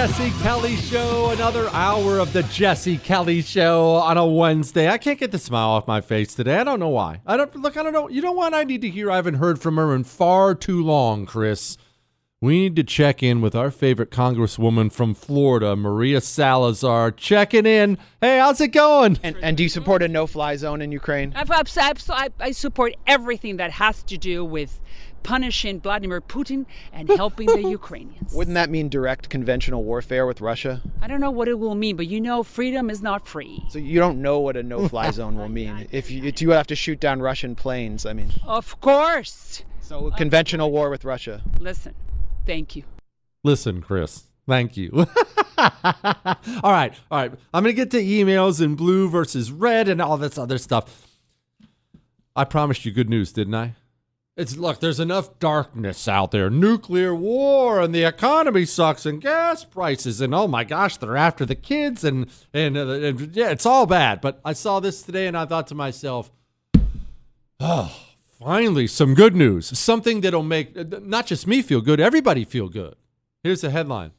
Jesse Kelly Show, another hour of the Jesse Kelly Show on a Wednesday. I can't get the smile off my face today. I don't know why. I don't know. You know what I need to hear? I haven't heard from her in far too long, Chris. We need to check in with our favorite congresswoman from Florida, Maria Salazar. Checking in. Hey, how's it going? And do you support a no-fly zone in Ukraine? I support everything that has to do with punishing Vladimir Putin and helping the Ukrainians. Wouldn't that mean direct conventional warfare with Russia? I don't know what it will mean, but you know freedom is not free. So you don't know what a no-fly zone will mean. If you have to shoot down Russian planes, I mean. Of course. So conventional war with Russia. Listen, thank you. Listen, Chris. Thank you. All right. I'm going to get to emails and blue versus red and all this other stuff. I promised you good news, didn't I? Look, there's enough darkness out there. Nuclear war and the economy sucks and gas prices and oh my gosh, they're after the kids and yeah, it's all bad. But I saw this today and I thought to myself, oh, finally some good news. Something that'll make not just me feel good, everybody feel good. Here's the headline.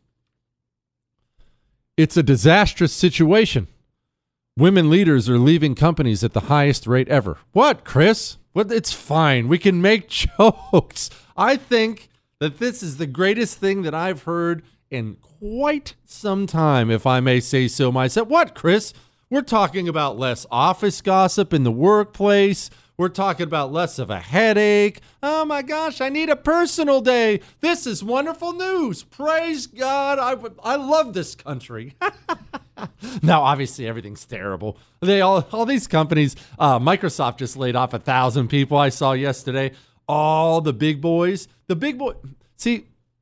It's a disastrous situation. Women leaders are leaving companies at the highest rate ever. What, Chris? Well, it's fine. We can make jokes. I think that this is the greatest thing that I've heard in quite some time, if I may say so myself. What, Chris? We're talking about less office gossip in the workplace. We're talking about less of a headache. Oh, my gosh, I need a personal day. This is wonderful news. Praise God. I love this country. Now, obviously, everything's terrible. All these companies, Microsoft just laid off 1,000 people I saw yesterday. All the big boys, the big boys, the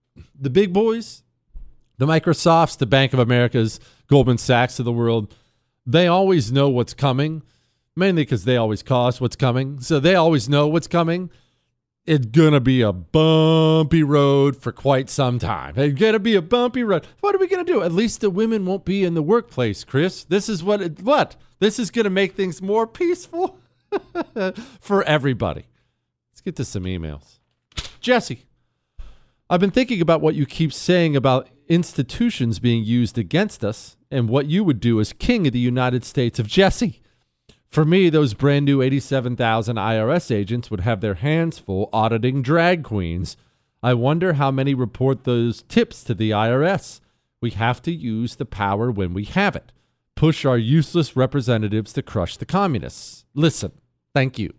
Microsofts, the Bank of Americas, Goldman Sachs of the world, they always know what's coming, mainly because they always cause what's coming. So they always know what's coming. It's going to be a bumpy road for quite some time. It's going to be a bumpy road. What are we going to do? At least the women won't be in the workplace, Chris. This is what? This is going to make things more peaceful for everybody. Let's get to some emails. Jesse, I've been thinking about what you keep saying about institutions being used against us and what you would do as king of the United States of Jesse. For me, those brand new 87,000 IRS agents would have their hands full auditing drag queens. I wonder how many report those tips to the IRS. We have to use the power when we have it. Push our useless representatives to crush the communists. Listen, thank you.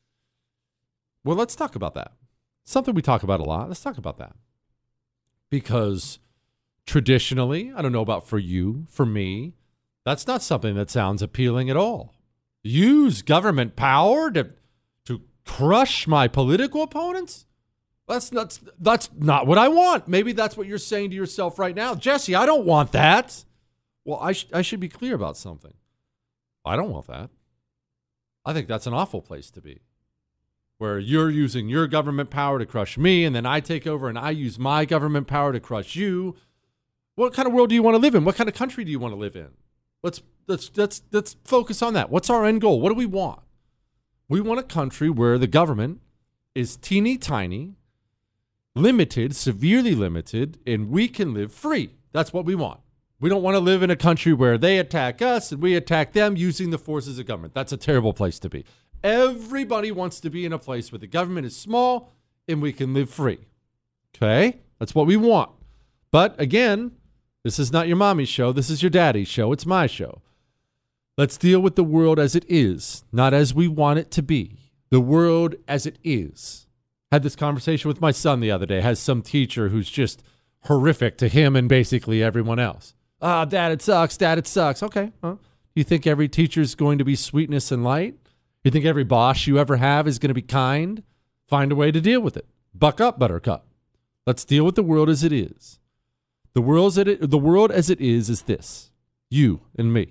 Well, let's talk about that. Something we talk about a lot. Let's talk about that. Because traditionally, I don't know about for you, for me, that's not something that sounds appealing at all. Use government power to crush my political opponents? That's not what I want. Maybe that's what you're saying to yourself right now. Jesse, I don't want that. Well, I should be clear about something. I don't want that. I think that's an awful place to be, where you're using your government power to crush me, and then I take over and I use my government power to crush you. What kind of world do you want to live in? What kind of country do you want to live in? Let's focus on that. What's our end goal? What do we want? We want a country where the government is teeny tiny, limited, severely limited, and we can live free. That's what we want. We don't want to live in a country where they attack us and we attack them using the forces of government. That's a terrible place to be. Everybody wants to be in a place where the government is small and we can live free. Okay? That's what we want. But again, this is not your mommy's show. This is your daddy's show. It's my show. Let's deal with the world as it is, not as we want it to be. The world as it is. Had this conversation with my son the other day. Has some teacher who's just horrific to him and basically everyone else. Dad, it sucks. Dad, it sucks. Okay. You think every teacher is going to be sweetness and light? You think every boss you ever have is going to be kind? Find a way to deal with it. Buck up, buttercup. Let's deal with the world as it is. The world as it is this. You and me.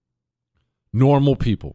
Normal people.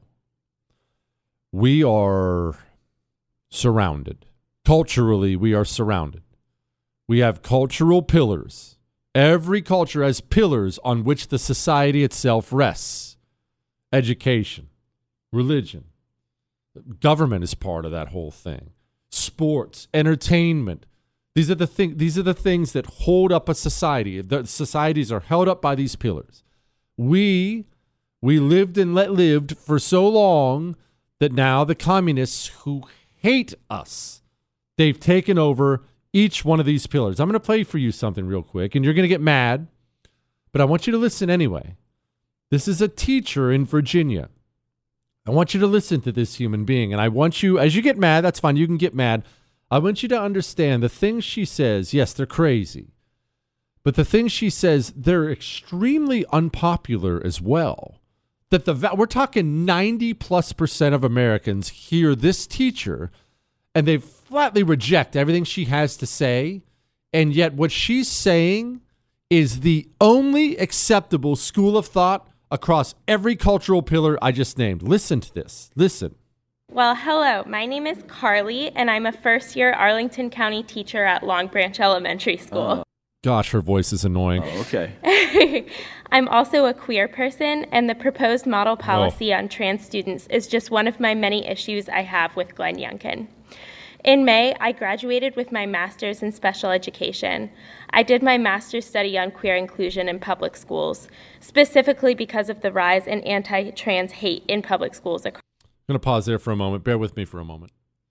We are surrounded. Culturally, we are surrounded. We have cultural pillars. Every culture has pillars on which the society itself rests. Education, religion, government is part of that whole thing. Sports, entertainment, These are the things that hold up a society. The societies are held up by these pillars. We lived and let lived for so long that now the communists who hate us, they've taken over each one of these pillars. I'm going to play for you something real quick, and you're going to get mad, but I want you to listen anyway. This is a teacher in Virginia. I want you to listen to this human being, and I want you, as you get mad, that's fine, you can get mad. I want you to understand the things she says, yes, they're crazy, but the things she says, they're extremely unpopular as well. We're talking 90+% of Americans hear this teacher and they flatly reject everything she has to say, and yet what she's saying is the only acceptable school of thought across every cultural pillar I just named. Listen to this. Listen. Well, hello. My name is Carly, and I'm a first-year Arlington County teacher at Long Branch Elementary School. Gosh, her voice is annoying. Oh, okay. I'm also a queer person, and the proposed model policy on trans students is just one of my many issues I have with Glenn Youngkin. In May, I graduated with my master's in special education. I did my master's study on queer inclusion in public schools, specifically because of the rise in anti-trans hate in public schools. I'm going to pause there for a moment. Bear with me for a moment.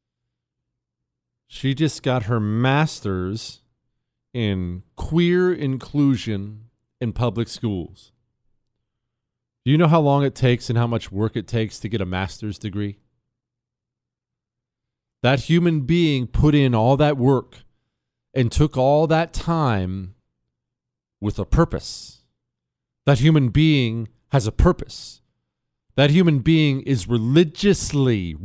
She just got her master's in queer inclusion in public schools. Do you know how long it takes and how much work it takes to get a master's degree? That human being put in all that work and took all that time with a purpose. That human being has a purpose. That human being is religiously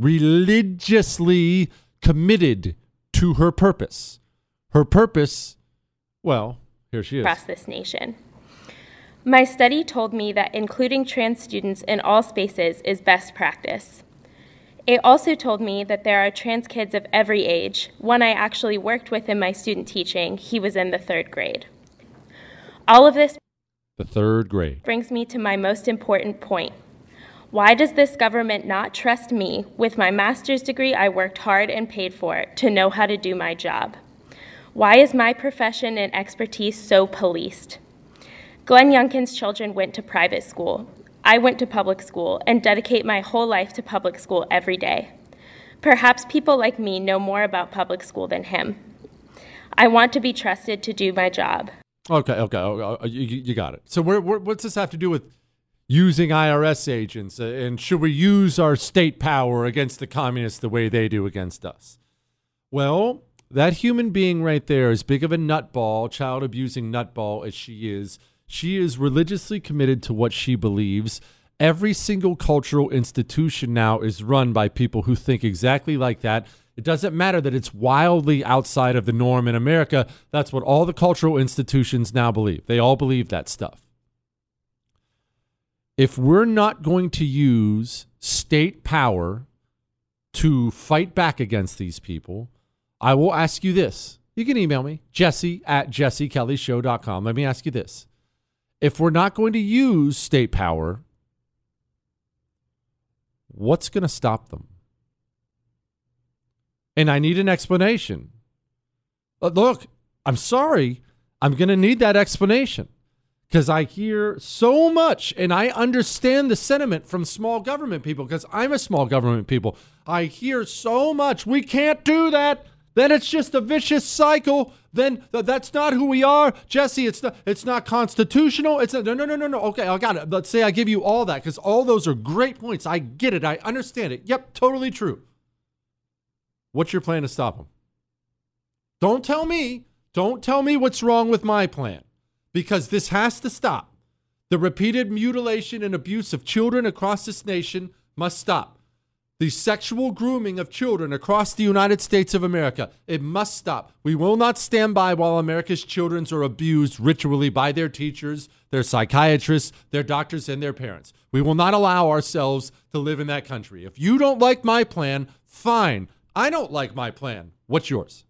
committed to her purpose. Her purpose, well, here she is. Across this nation. My study told me that including trans students in all spaces is best practice. It also told me that there are trans kids of every age. One I actually worked with in my student teaching, he was in the 3rd grade. All of this, the 3rd grade, brings me to my most important point. Why does this government not trust me with my master's degree I worked hard and paid for to know how to do my job? Why is my profession and expertise so policed? Glenn Youngkin's children went to private school. I went to public school and dedicate my whole life to public school every day. Perhaps people like me know more about public school than him. I want to be trusted to do my job. Okay, you got it. So what's this have to do with using IRS agents? And should we use our state power against the communists the way they do against us? Well, that human being right there, as big of a nutball, child-abusing nutball as she is religiously committed to what she believes. Every single cultural institution now is run by people who think exactly like that. It doesn't matter that it's wildly outside of the norm in America. That's what all the cultural institutions now believe. They all believe that stuff. If we're not going to use state power to fight back against these people, I will ask you this. You can email me, jesse@jessekellyshow.com. Let me ask you this. If we're not going to use state power, what's going to stop them? And I need an explanation. Look, I'm sorry. I'm going to need that explanation because I hear so much and I understand the sentiment from small government people because I'm a small government people. I hear so much. We can't do that. Then it's just a vicious cycle. Then that's not who we are. Jesse, it's not constitutional. It's not, no. Okay, I got it. Let's say I give you all that because all those are great points. I get it. I understand it. Yep, totally true. What's your plan to stop them? Don't tell me what's wrong with my plan because this has to stop. The repeated mutilation and abuse of children across this nation must stop. The sexual grooming of children across the United States of America, it must stop. We will not stand by while America's children are abused ritually by their teachers, their psychiatrists, their doctors, and their parents. We will not allow ourselves to live in that country. If you don't like my plan, fine. I don't like my plan. What's yours?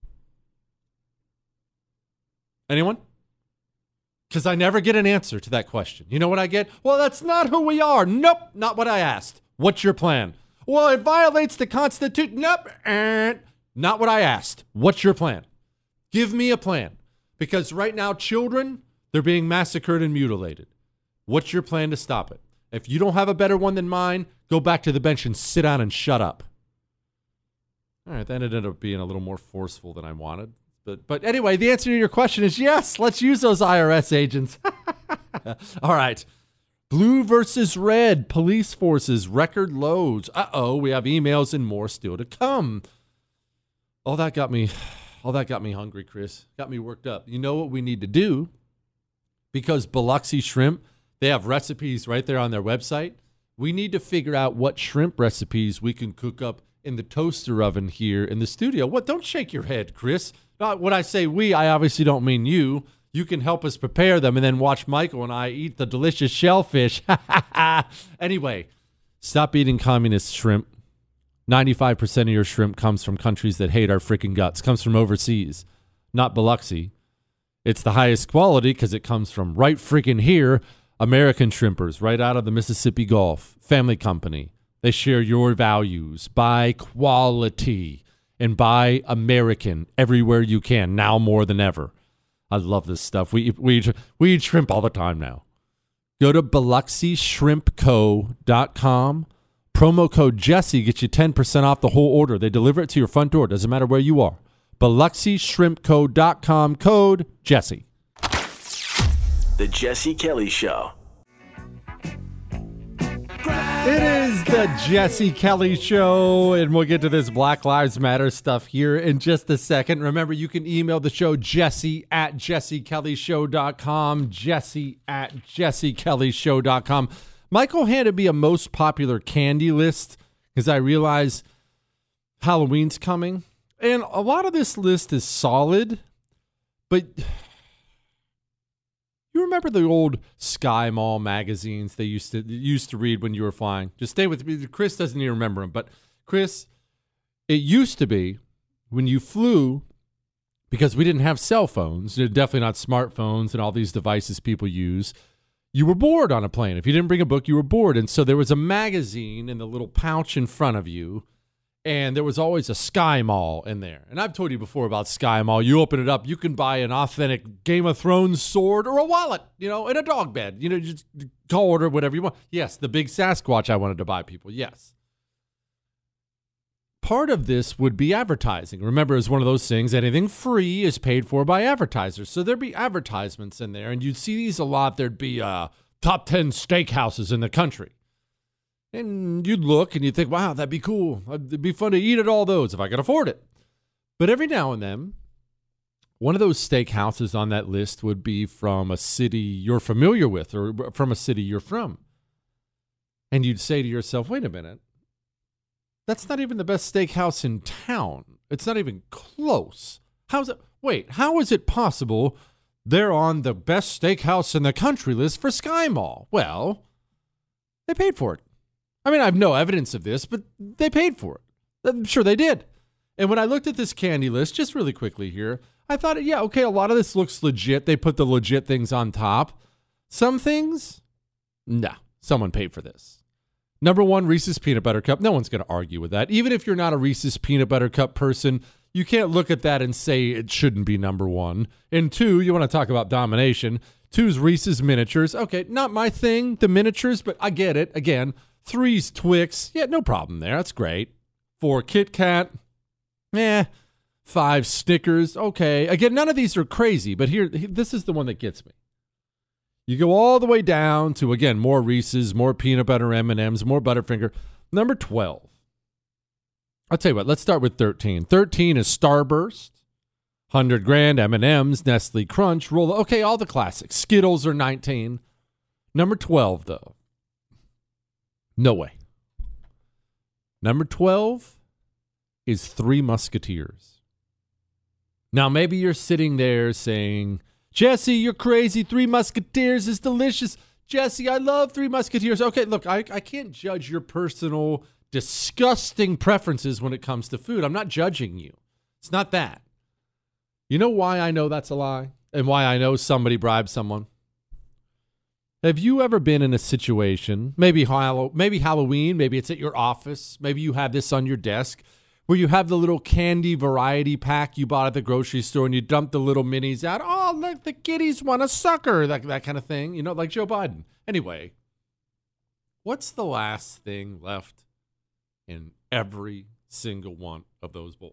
Anyone? Because I never get an answer to that question. You know what I get? Well, that's not who we are. Nope, not what I asked. What's your plan? Well, it violates the Constitution. Nope, not what I asked. What's your plan? Give me a plan. Because right now, children, they're being massacred and mutilated. What's your plan to stop it? If you don't have a better one than mine, go back to the bench and sit down and shut up. All right, that ended up being a little more forceful than I wanted. But anyway, the answer to your question is yes. Let's use those IRS agents. All right. Blue versus red. Police forces, record lows. We have emails and more still to come. All that got me hungry, Chris. Got me worked up. You know what we need to do? Because Biloxi Shrimp, they have recipes right there on their website. We need to figure out what shrimp recipes we can cook up in the toaster oven here in the studio. What? Don't shake your head, Chris. When I say we, I obviously don't mean you. You can help us prepare them and then watch Michael and I eat the delicious shellfish. Anyway, stop eating communist shrimp. 95% of your shrimp comes from countries that hate our freaking guts. Comes from overseas, not Biloxi. It's the highest quality because it comes from right freaking here. American shrimpers, right out of the Mississippi Gulf. Family company. They share your values. Buy quality and buy American everywhere you can, now more than ever. I love this stuff. We eat shrimp all the time now. Go to BiloxiShrimpCo.com. Promo code Jesse gets you 10% off the whole order. They deliver it to your front door. Doesn't matter where you are. BiloxiShrimpCo.com, code Jesse. The Jesse Kelly Show. It is the Jesse Kelly Show, and we'll get to this Black Lives Matter stuff here in just a second. Remember, you can email the show, jesse@jessekellyshow.com, jesse@jessekellyshow.com. Michael handed me a most popular candy list because I realize Halloween's coming, and a lot of this list is solid, but... You remember the old Sky Mall magazines they used to read when you were flying? Just stay with me. Chris doesn't even remember them. But Chris, it used to be when you flew, because we didn't have cell phones, definitely not smartphones and all these devices people use, you were bored on a plane. If you didn't bring a book, you were bored. And so there was a magazine in the little pouch in front of you, and there was always a Sky Mall in there. And I've told you before about Sky Mall. You open it up, you can buy an authentic Game of Thrones sword or a wallet, and a dog bed. Just call order whatever you want. Yes, the big Sasquatch I wanted to buy people. Yes. Part of this would be advertising. Remember, it's one of those things, anything free is paid for by advertisers. So there'd be advertisements in there, and you'd see these a lot. There'd be top 10 steakhouses in the country. And you'd look and you'd think, wow, that'd be cool. It'd be fun to eat at all those if I could afford it. But every now and then, one of those steakhouses on that list would be from a city you're familiar with or from a city you're from. And you'd say to yourself, wait a minute. That's not even the best steakhouse in town. It's not even close. How is it possible they're on the best steakhouse in the country list for Sky Mall? Well, they paid for it. I mean, I have no evidence of this, but they paid for it. I'm sure they did. And when I looked at this candy list, just really quickly here, I thought, yeah, okay, a lot of this looks legit. They put the legit things on top. Some things, no, someone paid for this. Number one, Reese's Peanut Butter Cup. No one's going to argue with that. Even if you're not a Reese's Peanut Butter Cup person, you can't look at that and say it shouldn't be number one. And two, you want to talk about domination. Two's Reese's Miniatures. Okay, not my thing, the miniatures, but I get it. Again, three's Twix. Yeah, no problem there. That's great. 4, Kit Kat. 5, Snickers. Okay. Again, none of these are crazy, but this is the one that gets me. You go all the way down to, again, more Reese's, more peanut butter M&Ms, more Butterfinger. Number 12. I'll tell you what, let's start with 13. 13 is Starburst, 100 Grand, M&Ms, Nestle Crunch, Roll. Okay, all the classics. Skittles are 19. Number 12, though. No way. Number 12 is Three Musketeers. Now, maybe you're sitting there saying, Jesse, you're crazy. Three Musketeers is delicious. Jesse, I love Three Musketeers. Okay, look, I can't judge your personal disgusting preferences when it comes to food. I'm not judging you. It's not that. You know why I know that's a lie and why I know somebody bribed someone? Have you ever been in a situation, maybe Halloween, maybe it's at your office, maybe you have this on your desk, where you have the little candy variety pack you bought at the grocery store and you dump the little minis out. Oh, look, the kiddies want a sucker, that kind of thing, you know, like Joe Biden. Anyway, what's the last thing left in every single one of those bowls?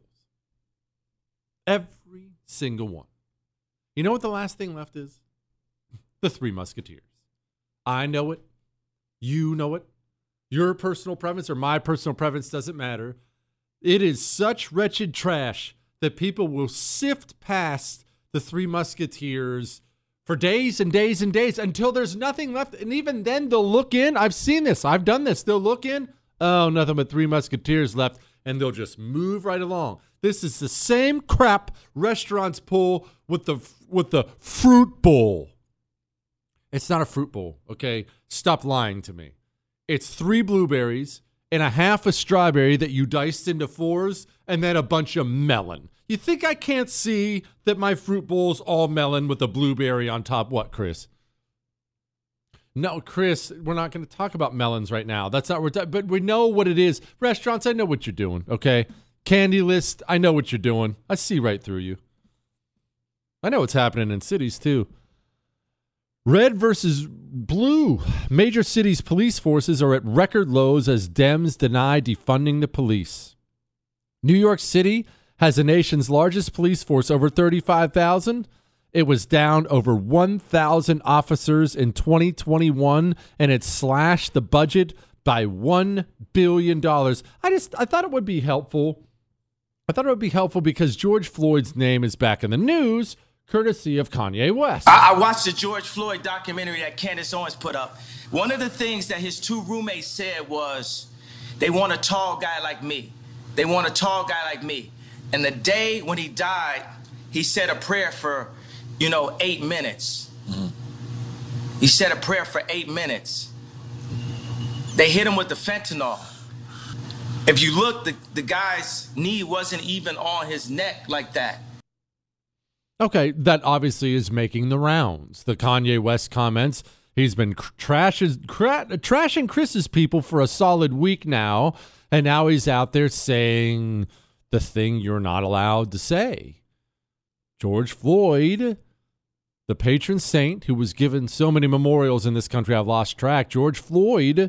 Every single one. You know what the last thing left is? The Three Musketeers. I know it. You know it. Your personal preference or my personal preference doesn't matter. It is such wretched trash that people will sift past the Three Musketeers for days and days and days until there's nothing left. And even then they'll look in. I've seen this. I've done this. They'll look in. Oh, nothing but Three Musketeers left. And they'll just move right along. This is the same crap restaurants pull with the fruit bowl. It's not a fruit bowl, okay? Stop lying to me. It's 3 blueberries and a half a strawberry that you diced into 4s and then a bunch of melon. You think I can't see that my fruit bowl's all melon with a blueberry on top? What, Chris? No, Chris, we're not going to talk about melons right now. That's not what but we know what it is. Restaurants, I know what you're doing, okay? Candy list, I know what you're doing. I see right through you. I know what's happening in cities, too. Red versus blue. Major cities' police forces are at record lows as Dems deny defunding the police. New York City has the nation's largest police force, over 35,000. It was down over 1,000 officers in 2021, and it slashed the budget by $1 billion. I thought it would be helpful. I thought it would be helpful because George Floyd's name is back in the news, courtesy of Kanye West. I watched the George Floyd documentary that Candace Owens put up. One of the things that his 2 roommates said was, they want a tall guy like me. They want a tall guy like me. And the day when he died, he said a prayer for, 8 minutes. Mm-hmm. He said a prayer for 8 minutes. They hit him with the fentanyl. If you look, the guy's knee wasn't even on his neck like that. Okay, that obviously is making the rounds. The Kanye West comments. He's been trashing Chris's people for a solid week now, and now he's out there saying the thing you're not allowed to say. George Floyd, the patron saint who was given so many memorials in this country, I've lost track. George Floyd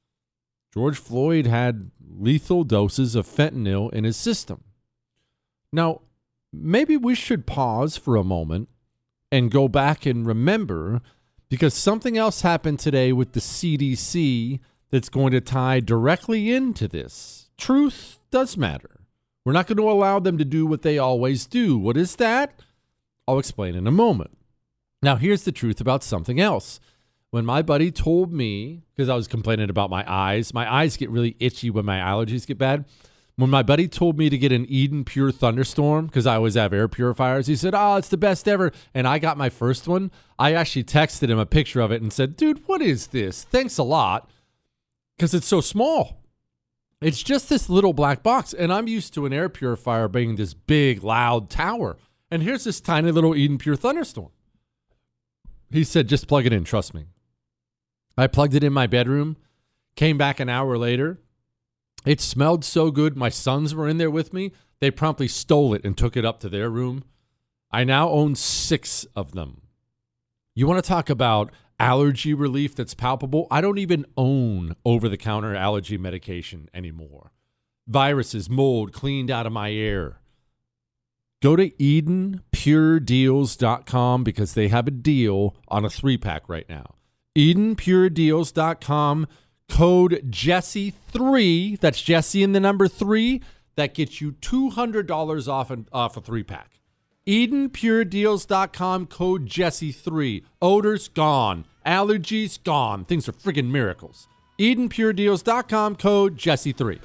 had lethal doses of fentanyl in his system. Now, maybe we should pause for a moment and go back and remember, because something else happened today with the CDC that's going to tie directly into this. Truth does matter. We're not going to allow them to do what they always do. What is that? I'll explain in a moment. Now, here's the truth about something else. When my buddy told me, because I was complaining about my eyes get really itchy when my allergies get bad. When my buddy told me to get an Eden Pure Thunderstorm, because I always have air purifiers, he said, oh, it's the best ever. And I got my first one. I actually texted him a picture of it and said, dude, what is this? Thanks a lot. Because it's so small. It's just this little black box. And I'm used to an air purifier being this big, loud tower. And here's this tiny little Eden Pure Thunderstorm. He said, just plug it in. Trust me. I plugged it in my bedroom, came back an hour later. It smelled so good. My sons were in there with me. They promptly stole it and took it up to their room. I now own 6 of them. You want to talk about allergy relief that's palpable? I don't even own over-the-counter allergy medication anymore. Viruses, mold cleaned out of my air. Go to EdenPureDeals.com because they have a deal on a 3-pack right now. EdenPureDeals.com, code Jesse3, that's Jesse in the number 3, that gets you $200 off a 3-pack. EdenPureDeals.com, code Jesse3. Odors gone. Allergies gone. Things are friggin' miracles. EdenPureDeals.com, code Jesse3.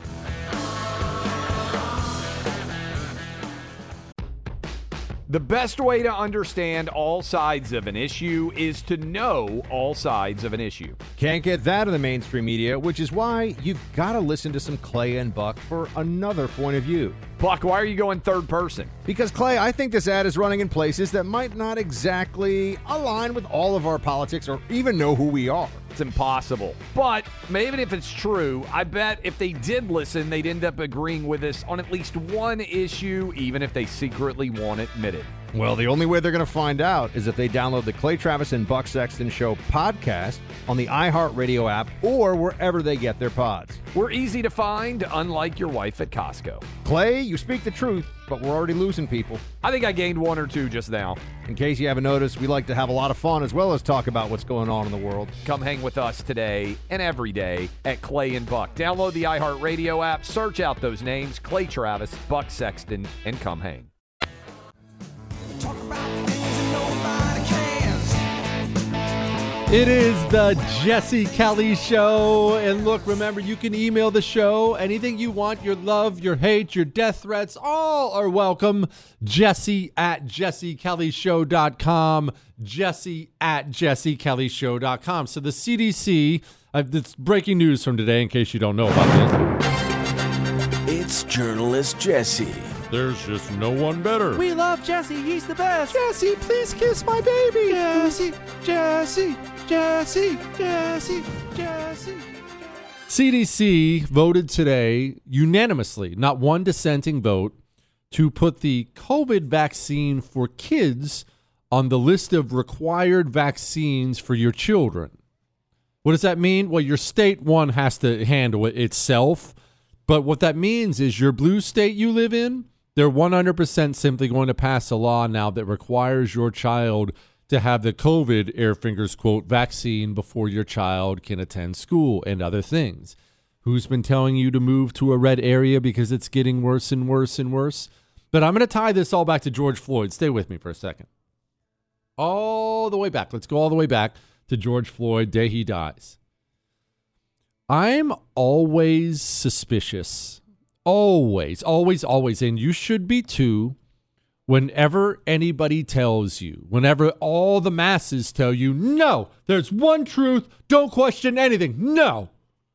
The best way to understand all sides of an issue is to know all sides of an issue. Can't get that in the mainstream media, which is why you've got to listen to some Clay and Buck for another point of view. Buck, why are you going third person? Because, Clay, I think this ad is running in places that might not exactly align with all of our politics or even know who we are. It's impossible. But maybe if it's true, I bet if they did listen, they'd end up agreeing with us on at least one issue, even if they secretly won't admit it. Well, the only way they're going to find out is if they download the Clay Travis and Buck Sexton Show podcast on the iHeartRadio app or wherever they get their pods. We're easy to find, unlike your wife at Costco. Clay, you speak the truth, but we're already losing people. I think I gained one or two just now. In case you haven't noticed, we like to have a lot of fun as well as talk about what's going on in the world. Come hang with us today and every day at Clay and Buck. Download the iHeartRadio app, search out those names, Clay Travis, Buck Sexton, and come hang. It is the Jesse Kelly Show. And look, remember, you can email the show. Anything you want, your love, your hate, your death threats, all are welcome. Jesse@jessekellyshow.com. Jesse@jessekellyshow.com. So the CDC, it's breaking news from today in case you don't know about this. It's journalist Jesse. There's just no one better. We love Jesse. He's the best. Jesse, please kiss my baby. Jesse, Jesse, Jesse, Jesse, Jesse. CDC voted today unanimously, not one dissenting vote, to put the COVID vaccine for kids on the list of required vaccines for your children. What does that mean? Well, your state one has to handle it itself. But what that means is your blue state you live in, they're 100% simply going to pass a law now that requires your child to have the COVID, air fingers quote, vaccine before your child can attend school and other things. Who's been telling you to move to a red area because it's getting worse and worse and worse? But I'm going to tie this all back to George Floyd. Stay with me for a second. All the way back. Let's go all the way back to George Floyd, day he dies. I'm always suspicious. Always, and you should be too, whenever anybody tells you, whenever all the masses tell you, no, there's one truth, don't question anything, no.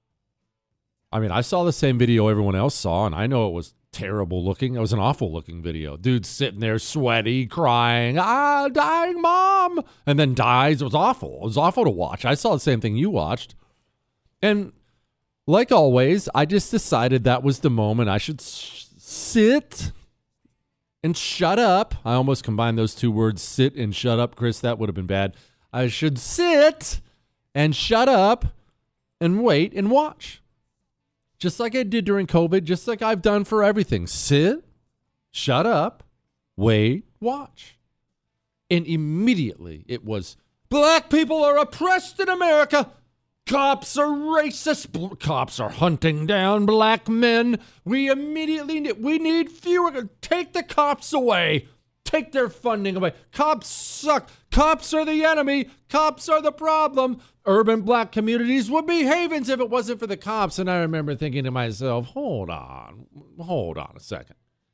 I mean, I saw the same video everyone else saw, and I know it was terrible looking. It was an awful looking video. Dude sitting there sweaty, crying, dying mom, and then dies. It was awful. It was awful to watch. I saw the same thing you watched. And like always, I just decided that was the moment I should sit and shut up. I almost combined those two words, sit and shut up, Chris. That would have been bad. I should sit and shut up and wait and watch. Just like I did during COVID, just like I've done for everything. Sit, shut up, wait, watch. And immediately it was, black people are oppressed in America. Cops are racist. Cops are hunting down black men. We need fewer. Take the cops away. Take their funding away. Cops suck. Cops are the enemy. Cops are the problem. Urban black communities would be havens if it wasn't for the cops. And I remember thinking to myself, hold on a second.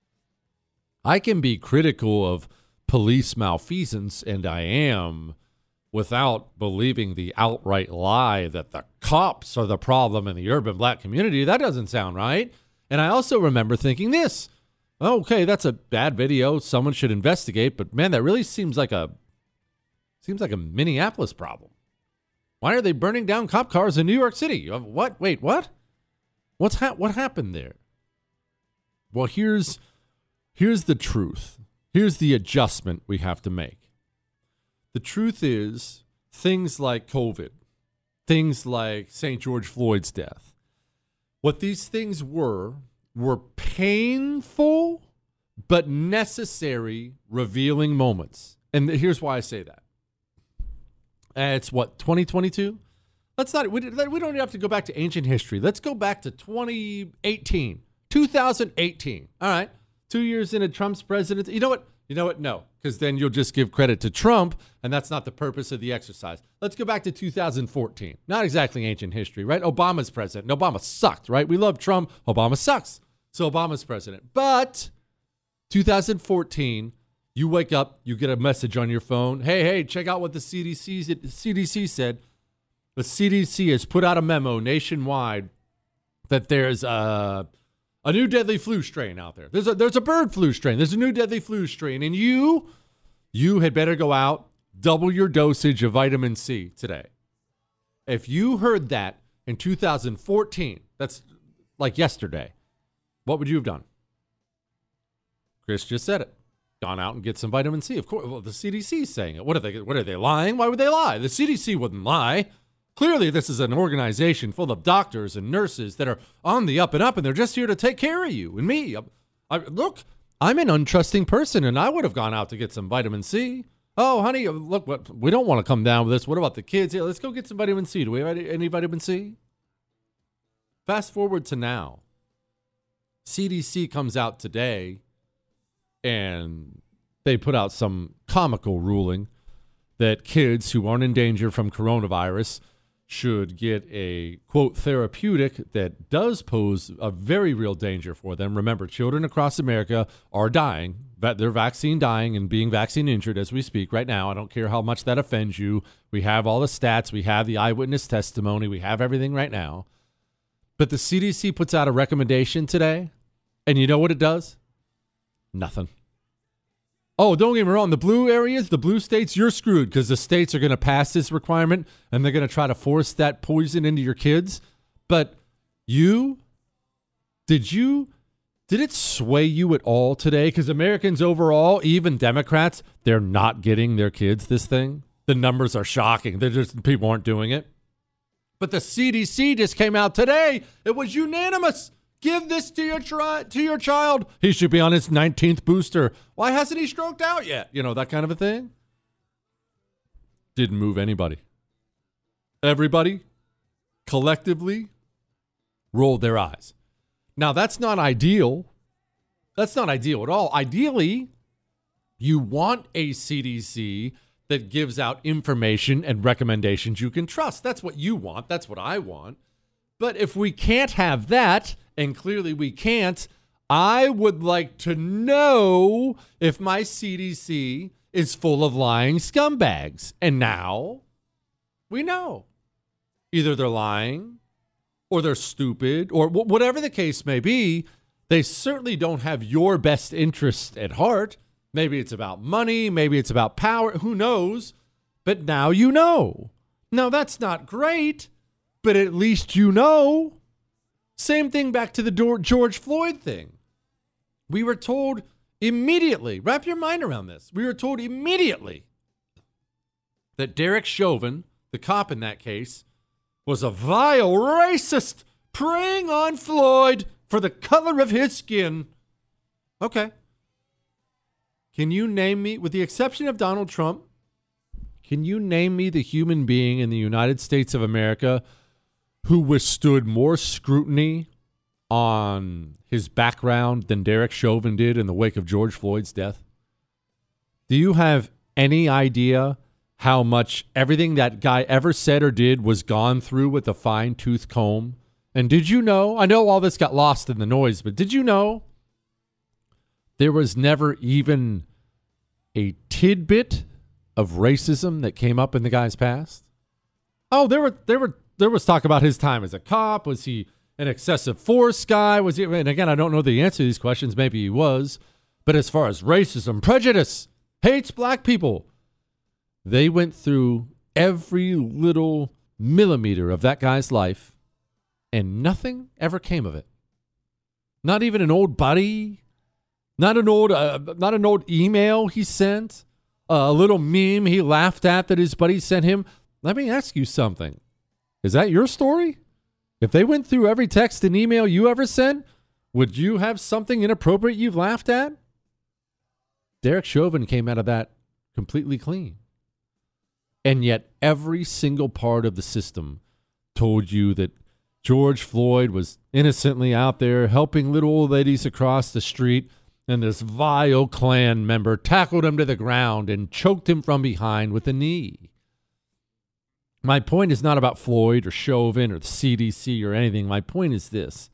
I can be critical of police malfeasance, and I am, without believing the outright lie that the cops are the problem in the urban black community. That doesn't sound right. And I also remember thinking this. Okay, that's a bad video. Someone should investigate. But man, that really seems like a Minneapolis problem. Why are they burning down cop cars in New York City? What? Wait, what? What happened there? Well, here's the truth. Here's the adjustment we have to make. The truth is, things like COVID, things like St. George Floyd's death, what these things were painful but necessary revealing moments. And here's why I say that. It's what, 2022? We don't even have to go back to ancient history. Let's go back to 2018. All right. 2 years into Trump's presidency. You know what? No, because then you'll just give credit to Trump, and that's not the purpose of the exercise. Let's go back to 2014. Not exactly ancient history, right? Obama's president. And Obama sucked, right? We love Trump. Obama sucks. So Obama's president. But 2014, you wake up, you get a message on your phone. Hey, check out what the CDC said. The CDC has put out a memo nationwide that there's a new deadly flu strain out there. There's a bird flu strain. There's a new deadly flu strain. And you had better go out, double your dosage of vitamin C today. If you heard that in 2014, that's like yesterday, what would you have done? Chris just said it. Gone out and get some vitamin C. Of course, well, the CDC is saying it. What are they lying? Why would they lie? The CDC wouldn't lie. Clearly, this is an organization full of doctors and nurses that are on the up and up, and they're just here to take care of you and me. Look, I'm an untrusting person, and I would have gone out to get some vitamin C. Oh, honey, look, we don't want to come down with this. What about the kids? Here, let's go get some vitamin C. Do we have any vitamin C? Fast forward to now. CDC comes out today, and they put out some comical ruling that kids who aren't in danger from coronavirus should get a, quote, therapeutic that does pose a very real danger for them. Remember, children across America are dying. They're vaccine dying and being vaccine injured as we speak right now. I don't care how much that offends you. We have all the stats. We have the eyewitness testimony. We have everything right now. But the CDC puts out a recommendation today, and you know what it does? Nothing. Oh, don't get me wrong. The blue areas, the blue states, you're screwed because the states are going to pass this requirement and they're going to try to force that poison into your kids. But did it sway you at all today? Because Americans overall, even Democrats, they're not getting their kids this thing. The numbers are shocking. People aren't doing it. But the CDC just came out today. It was unanimous. Give this to your child. He should be on his 19th booster. Why hasn't he stroked out yet? You know, that kind of a thing. Didn't move anybody. Everybody collectively rolled their eyes. Now, that's not ideal. That's not ideal at all. Ideally, you want a CDC that gives out information and recommendations you can trust. That's what you want. That's what I want. But if we can't have that, and clearly we can't, I would like to know if my CDC is full of lying scumbags. And now we know. Either they're lying or they're stupid or whatever the case may be. They certainly don't have your best interest at heart. Maybe it's about money. Maybe it's about power. Who knows? But now you know. Now that's not great, but at least you know. Same thing back to the George Floyd thing. We were told immediately, wrap your mind around this. We were told immediately that Derek Chauvin, the cop in that case, was a vile racist preying on Floyd for the color of his skin. Okay. Can you name me, with the exception of Donald Trump, can you name me the human being in the United States of America who withstood more scrutiny on his background than Derek Chauvin did in the wake of George Floyd's death? Do you have any idea how much everything that guy ever said or did was gone through with a fine-tooth comb? And did you know, I know all this got lost in the noise, but did you know there was never even a tidbit of racism that came up in the guy's past? Oh, there was talk about his time as a cop. Was he an excessive force guy? Was he? And again, I don't know the answer to these questions. Maybe he was. But as far as racism, prejudice, hates black people, they went through every little millimeter of that guy's life, and nothing ever came of it. Not even an old buddy, not an old email he sent, a little meme he laughed at that his buddy sent him. Let me ask you something. Is that your story? If they went through every text and email you ever sent, would you have something inappropriate you've laughed at? Derek Chauvin came out of that completely clean. And yet every single part of the system told you that George Floyd was innocently out there helping little old ladies across the street, and this vile Klan member tackled him to the ground and choked him from behind with a knee. My point is not about Floyd or Chauvin or the CDC or anything. My point is this.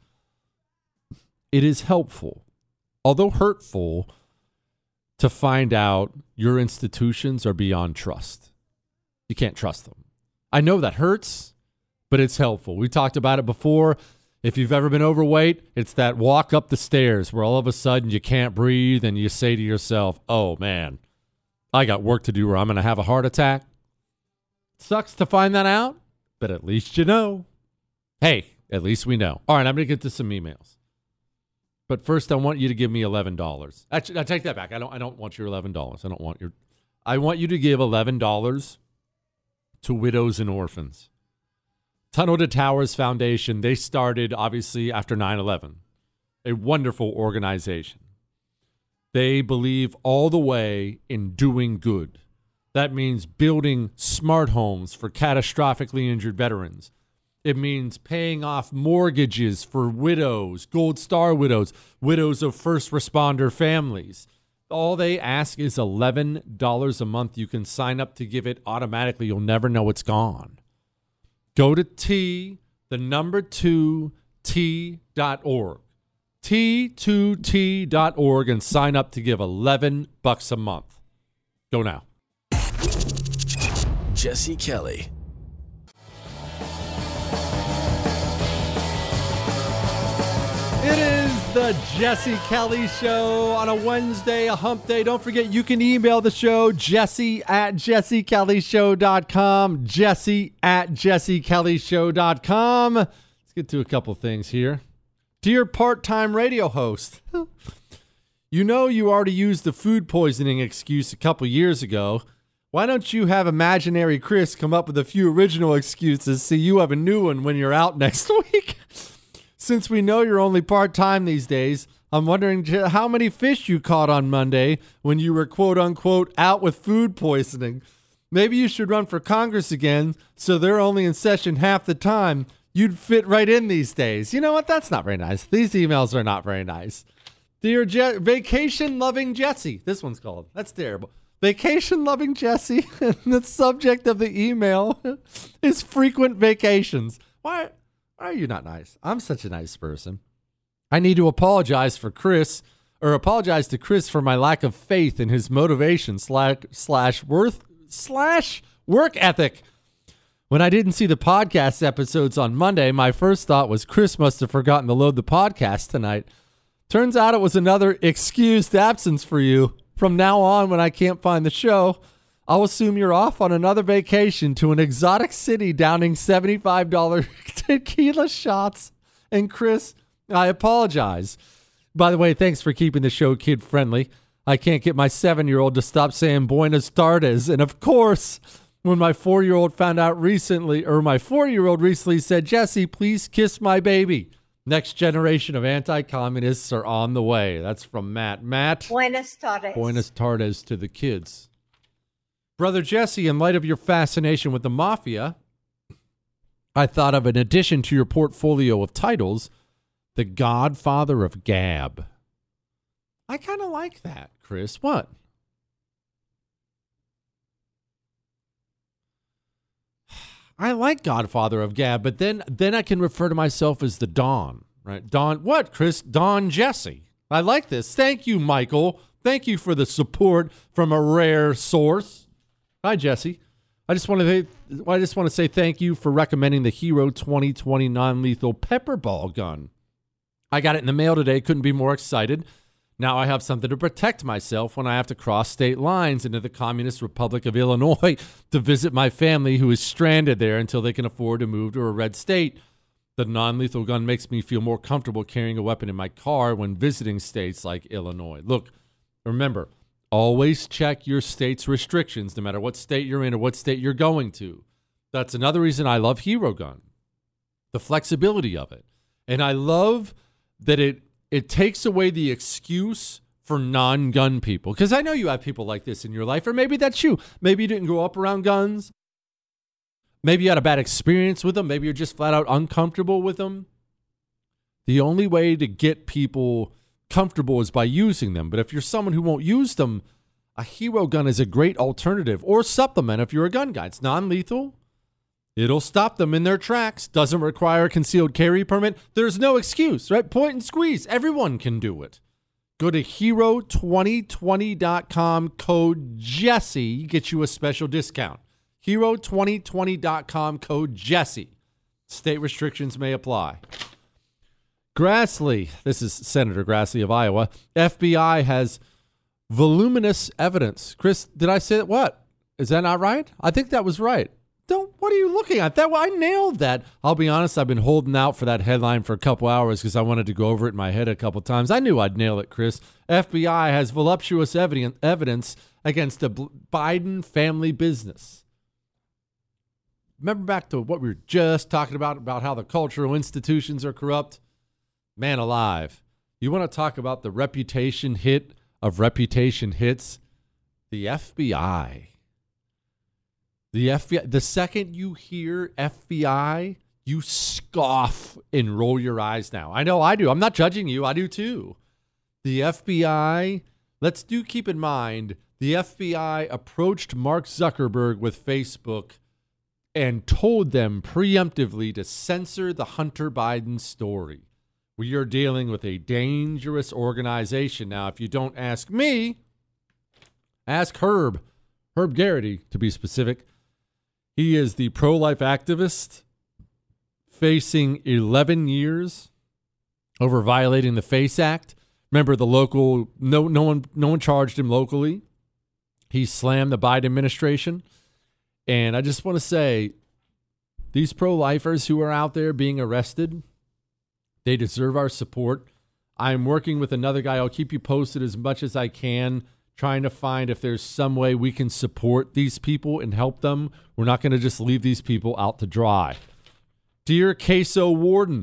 It is helpful, although hurtful, to find out your institutions are beyond trust. You can't trust them. I know that hurts, but it's helpful. We talked about it before. If you've ever been overweight, it's that walk up the stairs where all of a sudden you can't breathe and you say to yourself, oh man, I got work to do or I'm going to have a heart attack. Sucks to find that out, but at least you know. Hey, at least we know. All right, I'm going to get to some emails. But first, I want you to give me $11. Actually, I take that back. I don't want your $11. I want you to give $11 to widows and orphans. Tunnel to Towers Foundation, they started, obviously, after 9/11. A wonderful organization. They believe all the way in doing good. That means building smart homes for catastrophically injured veterans. It means paying off mortgages for widows, Gold Star widows, widows of first responder families. All they ask is $11 a month. You can sign up to give it automatically. You'll never know it's gone. Go to T2T.org. T2T.org and sign up to give $11 a month. Go now. Jesse Kelly. It is the Jesse Kelly Show on a Wednesday, a hump day. Don't forget, you can email the show, jesse@jessekellyshow.com, jesse@jessekellyshow.com. Let's get to a couple things here. Dear part-time radio host, you know you already used the food poisoning excuse a couple years ago. Why don't you have imaginary Chris come up with a few original excuses so you have a new one when you're out next week? Since we know you're only part-time these days, I'm wondering how many fish you caught on Monday when you were quote-unquote out with food poisoning. Maybe you should run for Congress again so they're only in session half the time. You'd fit right in these days. You know what? That's not very nice. These emails are not very nice. Dear Vacation-Loving Jesse. This one's called. That's terrible. Vacation-Loving Jesse. And the subject of the email is frequent vacations. Why are you not nice? I'm such a nice person. I need to apologize to Chris for my lack of faith in his motivation slash work ethic. When I didn't see the podcast episodes on Monday, my first thought was Chris must have forgotten to load the podcast tonight. Turns out it was another excused absence for you. From now on, when I can't find the show, I'll assume you're off on another vacation to an exotic city downing $75 tequila shots. And Chris, I apologize. By the way, thanks for keeping the show kid-friendly. I can't get my 7-year-old to stop saying Buenas tardes. And of course, when my 4-year-old recently said, Jesse, please kiss my baby. Next generation of anti-communists are on the way. That's from Matt. Matt. Buenas tardes. Buenas tardes to the kids. Brother Jesse, in light of your fascination with the mafia, I thought of an addition to your portfolio of titles, The Godfather of Gab. I kind of like that, Chris. What? I like Godfather of Gab, but then I can refer to myself as the Don, right? Don, what, Chris? Don Jesse. I like this. Thank you, Michael. Thank you for the support from a rare source. Hi, Jesse. I just want to say thank you for recommending the Hero 2020 non-lethal pepper ball gun. I got it in the mail today. Couldn't be more excited. Now I have something to protect myself when I have to cross state lines into the Communist Republic of Illinois to visit my family who is stranded there until they can afford to move to a red state. The non-lethal gun makes me feel more comfortable carrying a weapon in my car when visiting states like Illinois. Look, remember, always check your state's restrictions, no matter what state you're in or what state you're going to. That's another reason I love Hero Gun, the flexibility of it. And I love that it takes away the excuse for non-gun people. Because I know you have people like this in your life, or maybe that's you. Maybe you didn't grow up around guns. Maybe you had a bad experience with them. Maybe you're just flat out uncomfortable with them. The only way to get people comfortable is by using them. But if you're someone who won't use them, a Hero Gun is a great alternative or supplement if you're a gun guy. It's non-lethal. It'll stop them in their tracks. Doesn't require a concealed carry permit. There's no excuse, right? Point and squeeze. Everyone can do it. Go to hero2020.com, code Jesse, get you a special discount. Hero2020.com, code Jesse. State restrictions may apply. Grassley, this is Senator Grassley of Iowa. FBI has voluminous evidence. Chris, did I say that? What? Is that not right? I think that was right. What What are you looking at? That I nailed that. I'll be honest, I've been holding out for that headline for a couple hours because I wanted to go over it in my head a couple times. I knew I'd nail it, Chris. FBI has voluptuous evidence against the Biden family business. Remember back to what we were just talking about how the cultural institutions are corrupt? Man alive. You want to talk about the reputation hit of reputation hits? The FBI. The FBI. The second you hear FBI, you scoff and roll your eyes now. I know I do. I'm not judging you. I do too. The FBI, keep in mind, the FBI approached Mark Zuckerberg with Facebook and told them preemptively to censor the Hunter Biden story. We are dealing with a dangerous organization. Now, if you don't ask me, ask Herb Garrity to be specific. He is the pro-life activist facing 11 years over violating the FACE Act. Remember the local, no one charged him locally. He slammed the Biden administration. And I just want to say, these pro-lifers who are out there being arrested, they deserve our support. I'm working with another guy. I'll keep you posted as much as I can, trying to find if there's some way we can support these people and help them. We're not going to just leave these people out to dry. Dear Queso Warden,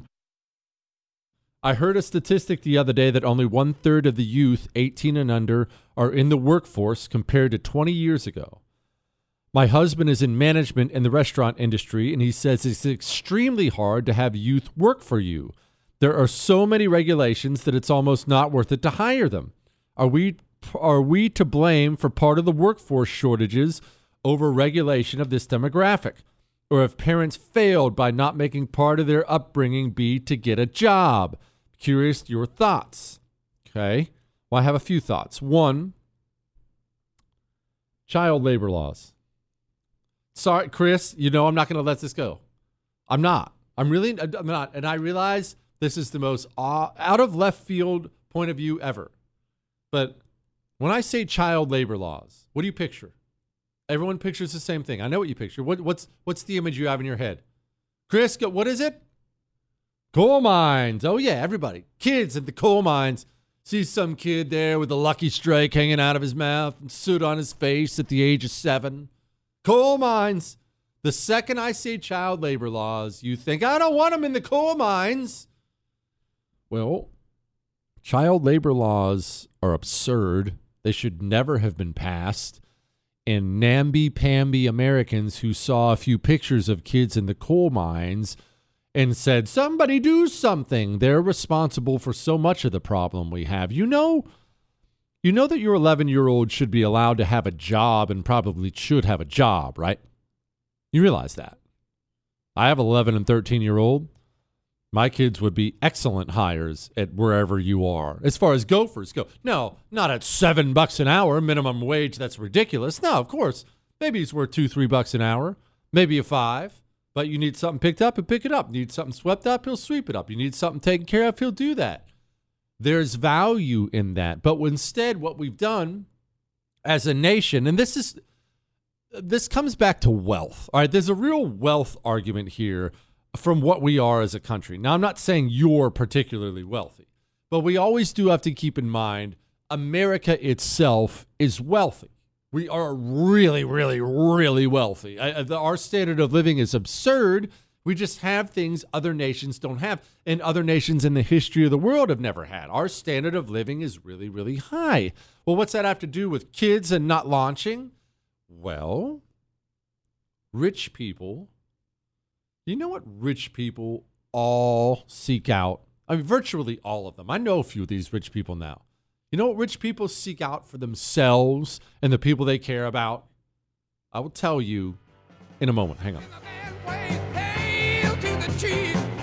I heard a statistic the other day that only 1/3 of the youth 18 and under are in the workforce compared to 20 years ago. My husband is in management in the restaurant industry, and he says it's extremely hard to have youth work for you. There are so many regulations that it's almost not worth it to hire them. Are we to blame for part of the workforce shortages over regulation of this demographic? Or have parents failed by not making part of their upbringing be to get a job? Curious your thoughts. Okay. Well, I have a few thoughts. One, child labor laws. Sorry, Chris, I'm not going to let this go. I'm not. I'm not. And I realize this is the most out of left field point of view ever. But when I say child labor laws, what do you picture? Everyone pictures the same thing. I know what you picture. What's the image you have in your head? Chris, what is it? Coal mines. Oh, yeah, everybody. Kids at the coal mines. See some kid there with a Lucky Strike hanging out of his mouth and soot on his face at the age of 7. Coal mines. The second I say child labor laws, you think, I don't want them in the coal mines. Well, child labor laws are absurd. They should never have been passed. And namby-pamby Americans who saw a few pictures of kids in the coal mines and said, somebody do something. They're responsible for so much of the problem we have. You know that your 11-year-old should be allowed to have a job and probably should have a job, right? You realize that. I have 11 and 13-year-old. My kids would be excellent hires at wherever you are. As far as gophers go. No, not at $7 an hour, minimum wage. That's ridiculous. No, of course. Maybe he's worth $2-3 an hour. Maybe a $5. But you need something picked up, he'll pick it up. You need something swept up, he'll sweep it up. You need something taken care of, he'll do that. There's value in that. But instead, what we've done as a nation, and this comes back to wealth. All right, there's a real wealth argument here from what we are as a country. Now, I'm not saying you're particularly wealthy, but we always do have to keep in mind America itself is wealthy. We are really, really, really wealthy. Our standard of living is absurd. We just have things other nations don't have, and other nations in the history of the world have never had. Our standard of living is really, really high. Well, what's that have to do with kids and not launching? Well, rich people, you know what rich people all seek out? I mean, virtually all of them. I know a few of these rich people now. You know what rich people seek out for themselves and the people they care about? I will tell you in a moment. Hang on.